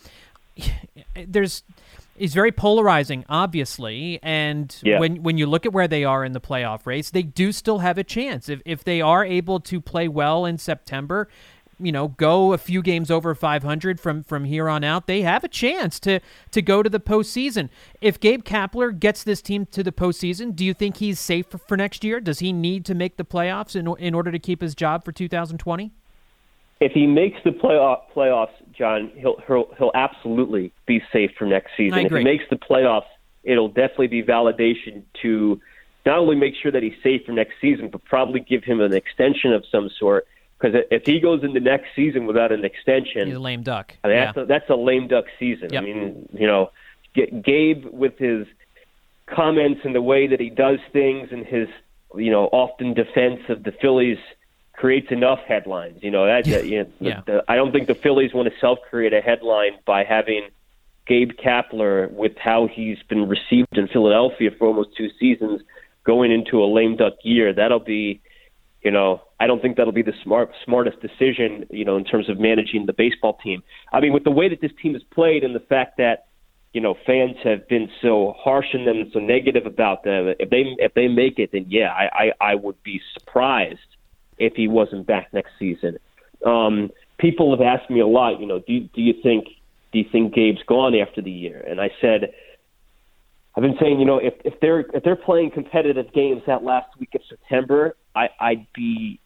he's very polarizing, obviously, and when you look at where they are in the playoff race, they do still have a chance. If they are able to play well in September, go a few games over 500 from here on out, they have a chance to go to the postseason. If Gabe Kapler gets this team to the postseason, do you think he's safe for next year? Does he need to make the playoffs in order to keep his job for 2020? If he makes the playoffs, John, he'll absolutely be safe for next season. If he makes the playoffs, it'll definitely be validation to not only make sure that he's safe for next season, but probably give him an extension of some sort. Because if he goes into next season without an extension, he's a lame duck. I mean, that's a lame duck season. Yep. I mean, Gabe with his comments and the way that he does things and his, often defense of the Phillies creates enough headlines. I don't think the Phillies want to self-create a headline by having Gabe Kapler, with how he's been received in Philadelphia for almost 2 seasons, going into a lame duck year. That'll be, I don't think that'll be the smartest decision, in terms of managing the baseball team. I mean, with the way that this team has played and the fact that, fans have been so harsh on them and so negative about them, if they make it, then I would be surprised if he wasn't back next season. People have asked me a lot, do you think Gabe's gone after the year? And I said, I've been saying, if they're playing competitive games that last week of September, I'd be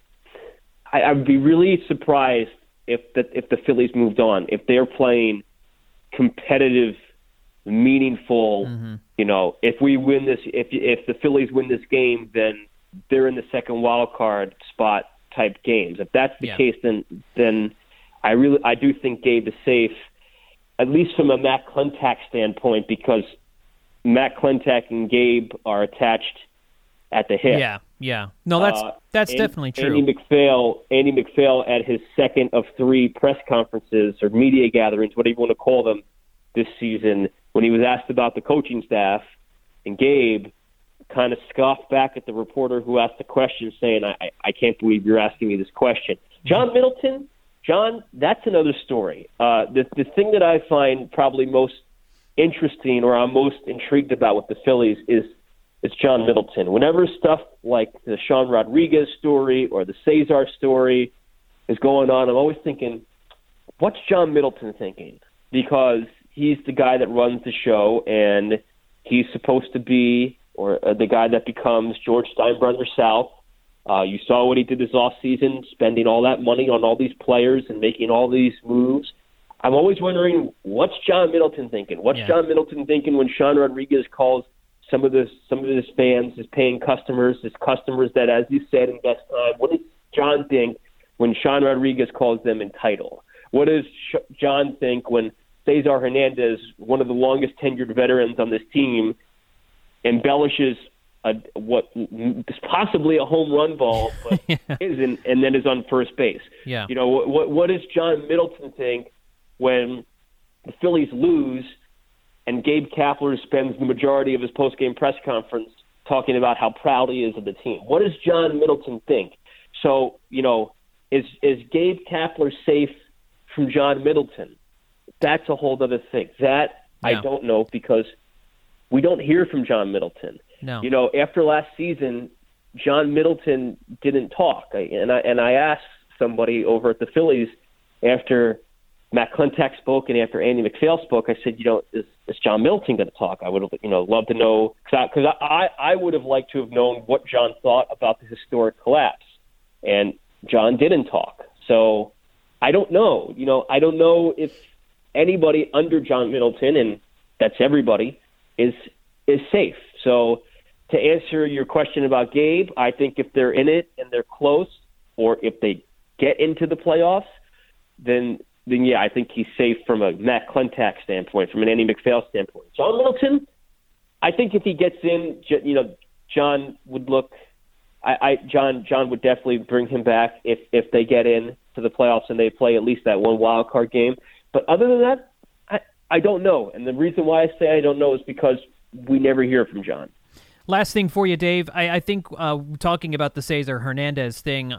really surprised if the Phillies moved on. If they're playing competitive, meaningful, if we win this, if the Phillies win this game, then they're in the second wild card spot type games. If that's the case, then I do think Gabe is safe, at least from a Matt Klentak standpoint, because Matt Klentak and Gabe are attached at the hip. Yeah. No, that's definitely true. Andy McPhail at his second of 3 press conferences or media gatherings, whatever you want to call them, this season, when he was asked about the coaching staff, and Gabe kind of scoffed back at the reporter who asked the question, saying, I can't believe you're asking me this question. John Middleton, that's another story. The thing that I find probably most interesting, or I'm most intrigued about with the Phillies, is John Middleton. Whenever stuff like the Sean Rodriguez story or the Cesar story is going on, I'm always thinking, what's John Middleton thinking? Because he's the guy that runs the show, and he's supposed to be, or the guy that becomes George Steinbrenner South. You saw what he did this offseason, spending all that money on all these players and making all these moves. I'm always wondering, what's John Middleton thinking? What's John Middleton thinking when Sean Rodriguez calls some of his fans, his paying customers, his customers that, as you said, invest time? What does John think when Sean Rodriguez calls them entitled? What does John think when Cesar Hernandez, one of the longest tenured veterans on this team, embellishes what is possibly a home run ball, but isn't, and then is on first base? Yeah. You know, what does John Middleton think when the Phillies lose and Gabe Kapler spends the majority of his post-game press conference talking about how proud he is of the team? What does John Middleton think? So, you know, is Gabe Kapler safe from John Middleton? That's a whole other thing. I don't know, because we don't hear from John Middleton. No. You know, after last season, John Middleton didn't talk. And I asked somebody over at the Phillies after Matt Klentak spoke and after Andy MacPhail spoke, I said, you know, is John Middleton going to talk? I would have, loved to know, because I would have liked to have known what John thought about the historic collapse. And John didn't talk. So I don't know. I don't know if anybody under John Middleton, and that's everybody, is safe. So to answer your question about Gabe, I think if they're in it and they're close, or if they get into the playoffs, then yeah, I think he's safe from a Matt Klentak standpoint, from an Andy MacPhail standpoint. John Middleton, I think if he gets in, John would look. John would definitely bring him back if they get in to the playoffs and they play at least that one wild card game. But other than that, I don't know. And the reason why I say I don't know is because we never hear from John. Last thing for you, Dave. I think talking about the Cesar Hernandez thing,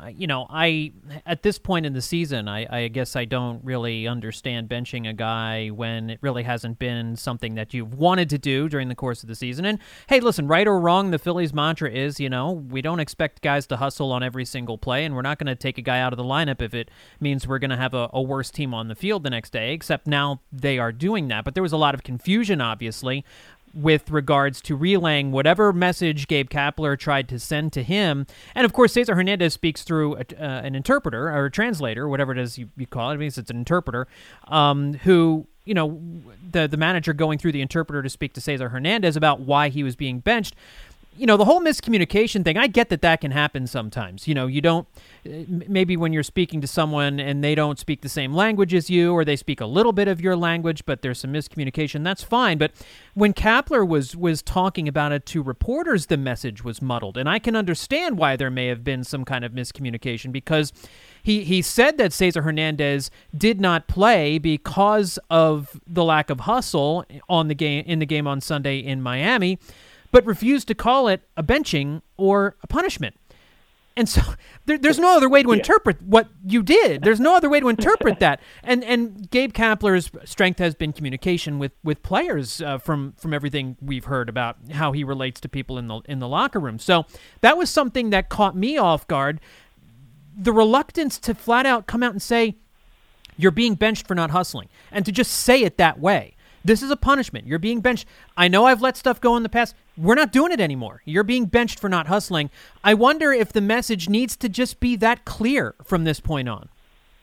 at this point in the season, I guess I don't really understand benching a guy when it really hasn't been something that you've wanted to do during the course of the season. And, hey, listen, right or wrong, the Phillies' mantra is, we don't expect guys to hustle on every single play, and we're not going to take a guy out of the lineup if it means we're going to have a worse team on the field the next day, except now they are doing that. But there was a lot of confusion, obviously, with regards to relaying whatever message Gabe Kapler tried to send to him. And, of course, Cesar Hernandez speaks through an interpreter or a translator, whatever it is you call it. I mean, it's an interpreter, who, the manager going through the interpreter to speak to Cesar Hernandez about why he was being benched. The whole miscommunication thing, I get that can happen sometimes. You don't, maybe when you're speaking to someone and they don't speak the same language as you, or they speak a little bit of your language, but there's some miscommunication, that's fine. But when Kapler was talking about it to reporters, the message was muddled. And I can understand why there may have been some kind of miscommunication, because he said that Cesar Hernandez did not play because of the lack of hustle in the game on Sunday in Miami, but refused to call it a benching or a punishment. And so there's no other way to interpret what you did. There's no other way to interpret that. And Gabe Kapler's strength has been communication with players from everything we've heard about how he relates to people in the locker room. So that was something that caught me off guard. The reluctance to flat out come out and say, you're being benched for not hustling, and to just say it that way. This is a punishment. You're being benched. I know I've let stuff go in the past. We're not doing it anymore. You're being benched for not hustling. I wonder if the message needs to just be that clear from this point on.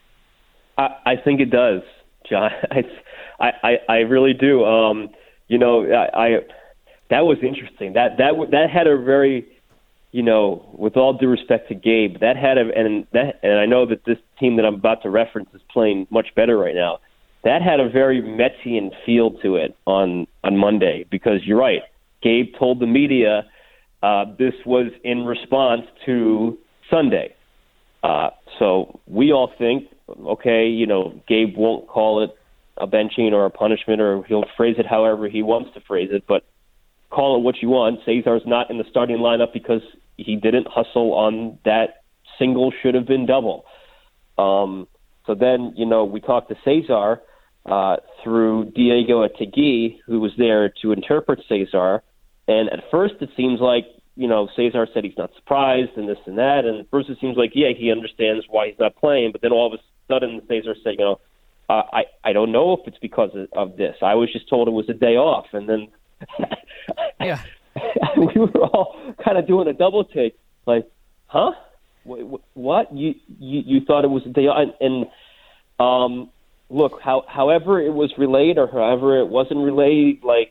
I think it does, John. I really do. That was interesting. That had a very, with all due respect to Gabe, that had and I know that this team that I'm about to reference is playing much better right now. That had a very Metsian feel to it on Monday, because you're right. Gabe told the media this was in response to Sunday. So we all think, okay, Gabe won't call it a benching or a punishment, or he'll phrase it however he wants to phrase it. But call it what you want. Cesar's not in the starting lineup because he didn't hustle on that single should have been double. So then, we talked to Cesar through Diego Ategui, who was there to interpret Cesar. And at first it seems like, Cesar said he's not surprised and this and that. And at first it seems like, he understands why he's not playing. But then all of a sudden Cesar said, I don't know if it's because of this. I was just told it was a day off. And then yeah, we were all kind of doing a double take. Like, huh? What? You thought it was a day off? And look, however it was relayed or however it wasn't relayed, like,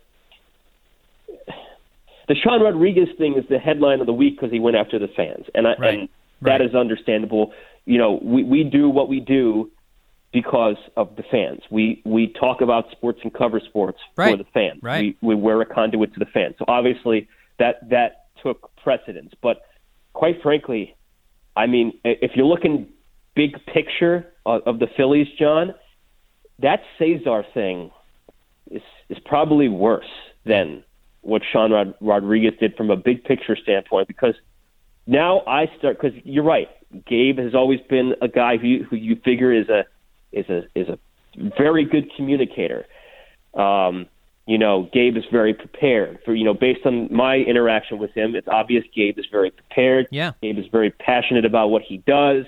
the Sean Rodriguez thing is the headline of the week because he went after the fans. And that is understandable. We do what we do because of the fans. We talk about sports and cover sports for the fans. Right. We wear a conduit to the fans. So obviously that took precedence. But quite frankly, I mean, if you're looking big picture of the Phillies, John, that Cesar thing is probably worse than what Sean Rodriguez did from a big picture standpoint, because now because you're right, Gabe has always been a guy who you figure is a very good communicator. Gabe is very prepared for, based on my interaction with him, it's obvious Gabe is very prepared. Yeah. Gabe is very passionate about what he does.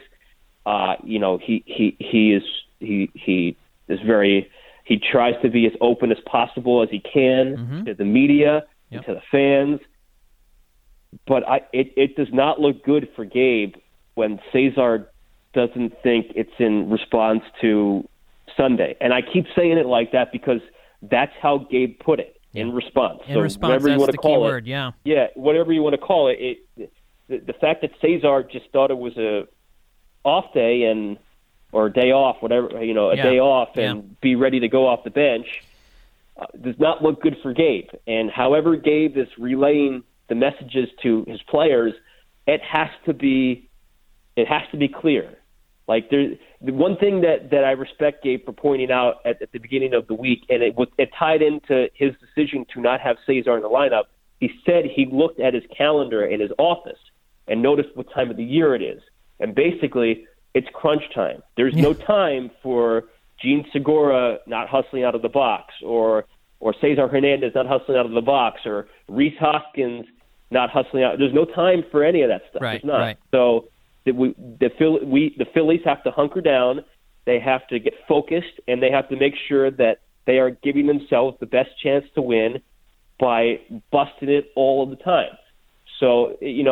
He tries to be as open as possible as he can to the media, and to the fans. But it does not look good for Gabe when Cesar doesn't think it's in response to Sunday. And I keep saying it like that because that's how Gabe put it, in response. In response, whatever you want to call it. Yeah. Yeah, whatever you want to call it. The fact that Cesar just thought it was a off day or a day off, whatever, day off and be ready to go off the bench does not look good for Gabe. And however Gabe is relaying the messages to his players, it has to be clear. Like, the one thing that I respect Gabe for pointing out at the beginning of the week, and it tied into his decision to not have Cesar in the lineup. He said he looked at his calendar in his office and noticed what time of the year it is. And basically, it's crunch time. There's no time for Gene Segura not hustling out of the box, or Cesar Hernandez not hustling out of the box, or Rhys Hoskins not hustling out. There's no time for any of that stuff. Right, There's not. right. So the Phillies have to hunker down. They have to get focused, and they have to make sure that they are giving themselves the best chance to win by busting it all of the time. So,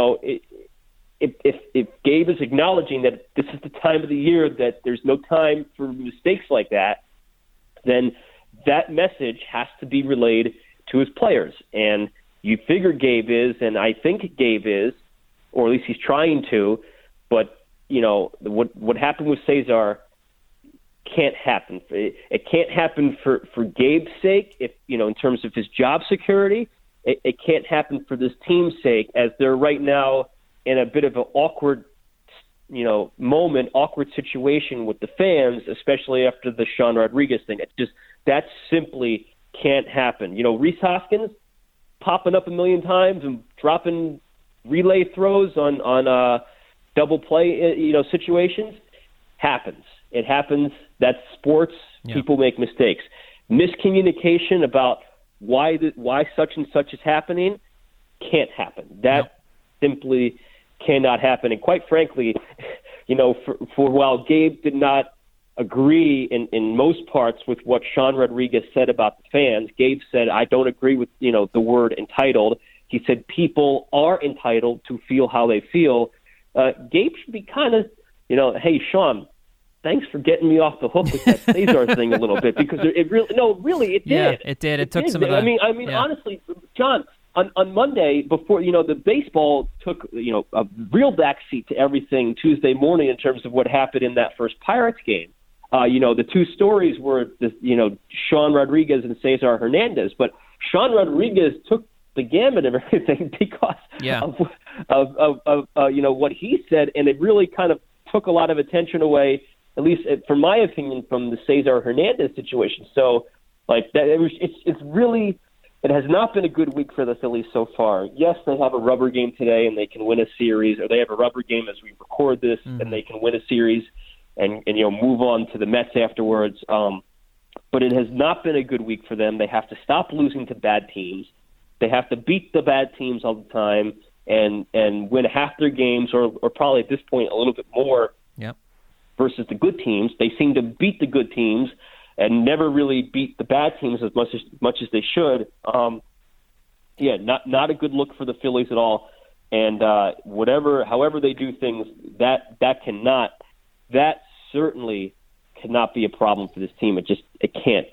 if Gabe is acknowledging that this is the time of the year that there's no time for mistakes like that, then that message has to be relayed to his players. And you figure Gabe is, and I think Gabe is, or at least he's trying to, but, what happened with Cesar can't happen. It can't happen for Gabe's sake, in terms of his job security. It can't happen for this team's sake, as they're right now in a bit of an awkward, awkward situation with the fans, especially after the Sean Rodriguez thing. That simply can't happen. Rhys Hoskins popping up a million times and dropping relay throws on double play, situations happens. It happens. That's sports. Yeah. People make mistakes. Miscommunication about why such and such is happening can't happen. That simply cannot happen. And quite frankly, for while Gabe did not agree in most parts with what Sean Rodriguez said about the fans, Gabe said, I don't agree with, the word entitled. He said people are entitled to feel how they feel. Gabe should be kind of, hey, Sean, thanks for getting me off the hook with that Cesar thing a little bit, because it did. Yeah, it did. It took some of the... I mean, honestly, John, on Monday, before, the baseball took, a real backseat to everything Tuesday morning in terms of what happened in that first Pirates game. The two stories were, Sean Rodriguez and Cesar Hernandez, but Sean Rodriguez took the gamut of everything because of what he said, and it really kind of took a lot of attention away, at least from my opinion, from the Cesar Hernandez situation. So, like that, it's really it has not been a good week for the Phillies so far. Yes, they have a rubber game today and they can win a series, or they have a rubber game as we record this and they can win a series and move on to the Mets afterwards. But it has not been a good week for them. They have to stop losing to bad teams. They have to beat the bad teams all the time and win half their games, or probably at this point a little bit more. Yep. Versus the good teams. They seem to beat the good teams and never really beat the bad teams as much as they should. Not a good look for the Phillies at all. And however they do things, that certainly cannot be a problem for this team. It can't.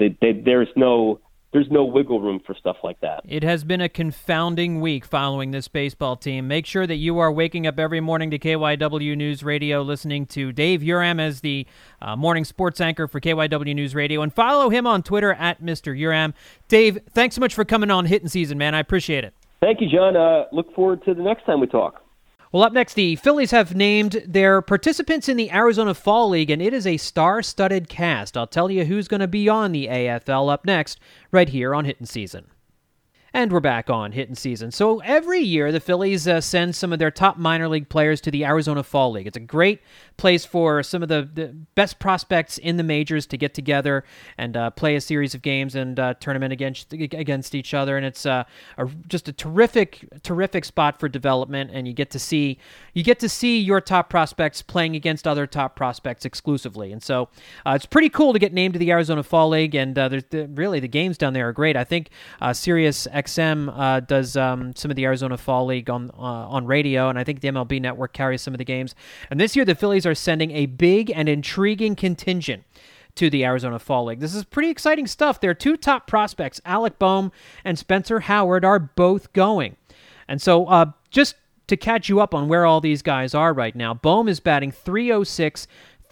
There's no wiggle room for stuff like that. It has been a confounding week following this baseball team. Make sure that you are waking up every morning to KYW News Radio, listening to Dave Uram as the morning sports anchor for KYW News Radio, and follow him on Twitter at Mr. Uram. Dave, thanks so much for coming on Hittin' Season, man. I appreciate it. Thank you, John. Look forward to the next time we talk. Well, up next, the Phillies have named their participants in the Arizona Fall League, and it is a star-studded cast. I'll tell you who's going to be on the AFL up next, right here on Hittin' Season. And we're back on Hittin' Season. So every year, the Phillies send some of their top minor league players to the Arizona Fall League. It's a great place for some of the best prospects in the majors to get together and play a series of games and tournament against each other. And it's just a terrific spot for development. And you get to see your top prospects playing against other top prospects exclusively. And so it's pretty cool to get named to the Arizona Fall League. And really the games down there are great. I think Sirius XM does some of the Arizona Fall League on radio, and I think the MLB Network carries some of the games. And this year, the Phillies are sending a big and intriguing contingent to the Arizona Fall League. This is pretty exciting stuff. Their two top prospects, Alec Bohm and Spencer Howard, are both going. And so just to catch you up on where all these guys are right now, Bohm is batting .306,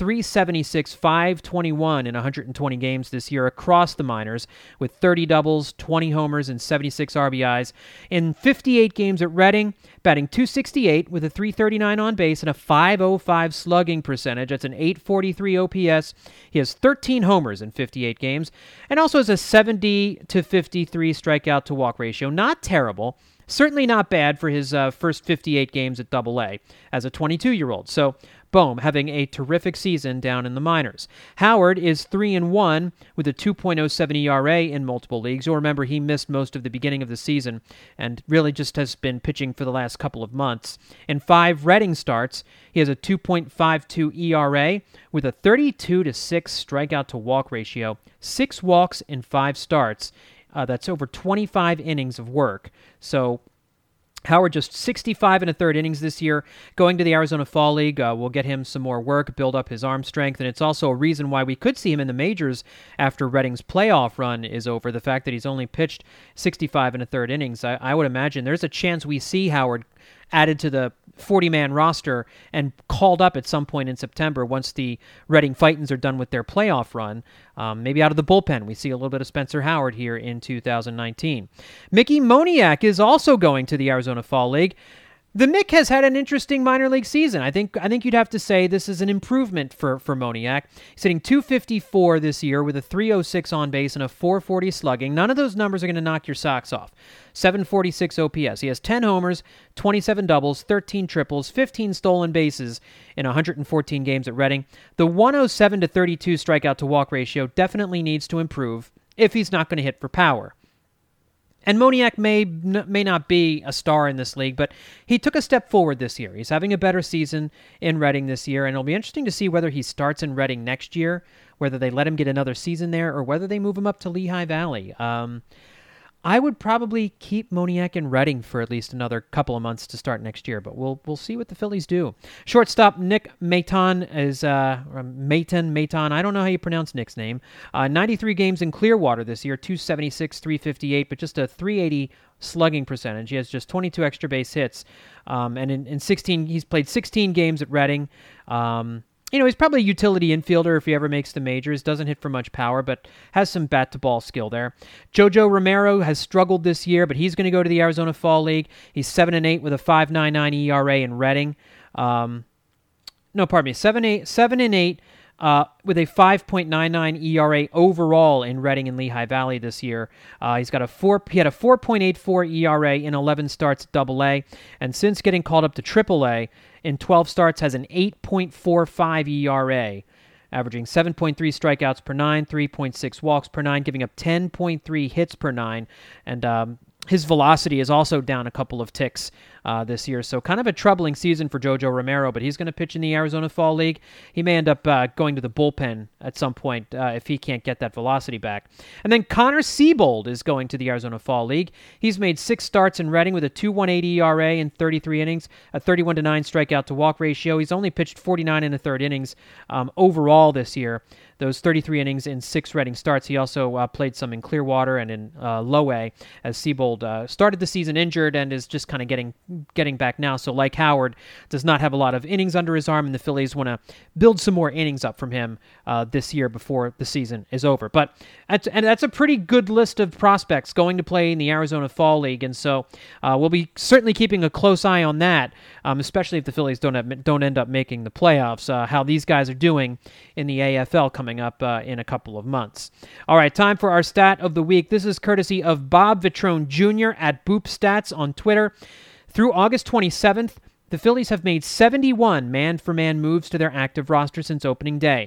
.376, .521 in 120 games this year across the minors, with 30 doubles, 20 homers, and 76 RBIs. In 58 games at Reading, batting .268 with a .339 on base and a .505 slugging percentage. That's an .843 OPS. He has 13 homers in 58 games, and also has a 70 to 53 strikeout to walk ratio. Not terrible. Certainly not bad for his first 58 games at AA as a 22-year-old. So Bohm having a terrific season down in the minors. Howard is 3-1 with a 2.07 ERA in multiple leagues. You'll remember he missed most of the beginning of the season and really just has been pitching for the last couple of months. In 5 Reading starts, he has a 2.52 ERA with a 32 to 6 strikeout to walk ratio, 6 walks in 5 starts. That's over 25 innings of work. So Howard just 65 1/3 innings this year. Going to the Arizona Fall League will get him some more work, build up his arm strength, and it's also a reason why we could see him in the majors after Reading's playoff run is over. The fact that he's only pitched 65 1/3 innings, I would imagine there's a chance we see Howard added to the 40-man roster and called up at some point in September once the Reading Fightins are done with their playoff run. Maybe out of the bullpen, we see a little bit of Spencer Howard here in 2019. Mickey Moniak is also going to the Arizona Fall League. The Mick has had an interesting minor league season. I think you'd have to say this is an improvement for Moniak. He's hitting .254 this year with a .306 on base and a .440 slugging. None of those numbers are going to knock your socks off. .746 OPS. He has 10 homers, 27 doubles, 13 triples, 15 stolen bases in 114 games at Reading. The 107 to 32 strikeout to walk ratio definitely needs to improve if he's not going to hit for power. And Moniak may not be a star in this league, but he took a step forward this year. He's having a better season in Reading this year, and it'll be interesting to see whether he starts in Reading next year, whether they let him get another season there, or whether they move him up to Lehigh Valley. I would probably keep Moniak in Reading for at least another couple of months to start next year, but we'll see what the Phillies do. Shortstop Nick Maton is Maton. I don't know how you pronounce Nick's name. 93 games in Clearwater this year, 276, 358, but just a 380 slugging percentage. He has just 22 extra base hits, and in 16, he's played 16 games at Reading. He's probably a utility infielder if he ever makes the majors. Doesn't hit for much power, but has some bat-to-ball skill there. Jojo Romero has struggled this year, but he's going to go to the Arizona Fall League. He's 7-8 with a 5.99 ERA in Reading. 7-8 with a 5.99 ERA overall in Reading and Lehigh Valley this year. He had a 4.84 ERA in 11 starts at AA, and since getting called up to AAA in 12 starts has an 8.45 ERA. Averaging 7.3 strikeouts per 9, 3.6 walks per 9, giving up 10.3 hits per 9, and his velocity is also down a couple of ticks this year, so kind of a troubling season for Jojo Romero, but he's going to pitch in the Arizona Fall League. He may end up going to the bullpen at some point if he can't get that velocity back. And then Connor Seabold is going to the Arizona Fall League. He's made 6 starts in Reading with a 2.18 ERA in 33 innings, a 31-9 strikeout to walk ratio. He's only pitched 49 1/3 innings overall this year. Those 33 innings in 6 Reading starts. He also played some in Clearwater and in Low A, as Seabold started the season injured and is just kind of getting back now. So like Howard, does not have a lot of innings under his arm, and the Phillies want to build some more innings up from him this year before the season is over. But that's a pretty good list of prospects going to play in the Arizona Fall League, and so we'll be certainly keeping a close eye on that, especially if the Phillies don't end up making the playoffs, how these guys are doing in the AFL coming up in a couple of months. All right, time for our stat of the week. This is courtesy of Bob Vitrone Jr. at BoopStats on Twitter. Through August 27th, the Phillies have made 71 man-for-man moves to their active roster since opening day.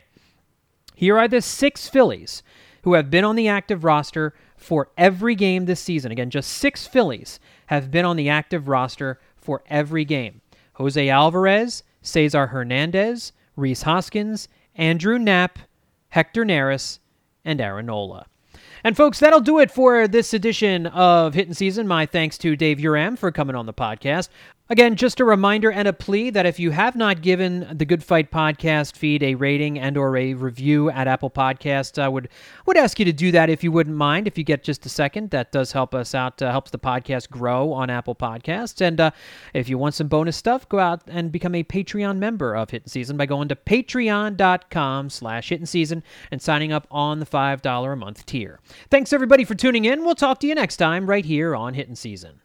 Here are the 6 Phillies who have been on the active roster for every game this season. Again, just 6 Phillies have been on the active roster for every game. Jose Alvarez, Cesar Hernandez, Rhys Hoskins, Andrew Knapp, Hector Neris, and Aaron Nola. And folks, that'll do it for this edition of Hittin' Season. My thanks to Dave Uram for coming on the podcast. Again, just a reminder and a plea that if you have not given the Good Fight podcast feed a rating and or a review at Apple Podcasts, I would ask you to do that if you wouldn't mind. If you get just a second, that does help us out, helps the podcast grow on Apple Podcasts. And if you want some bonus stuff, go out and become a Patreon member of Hittin' Season by going to patreon.com/Hittin' Season and signing up on the $5 a month tier. Thanks everybody for tuning in. We'll talk to you next time right here on Hittin' Season.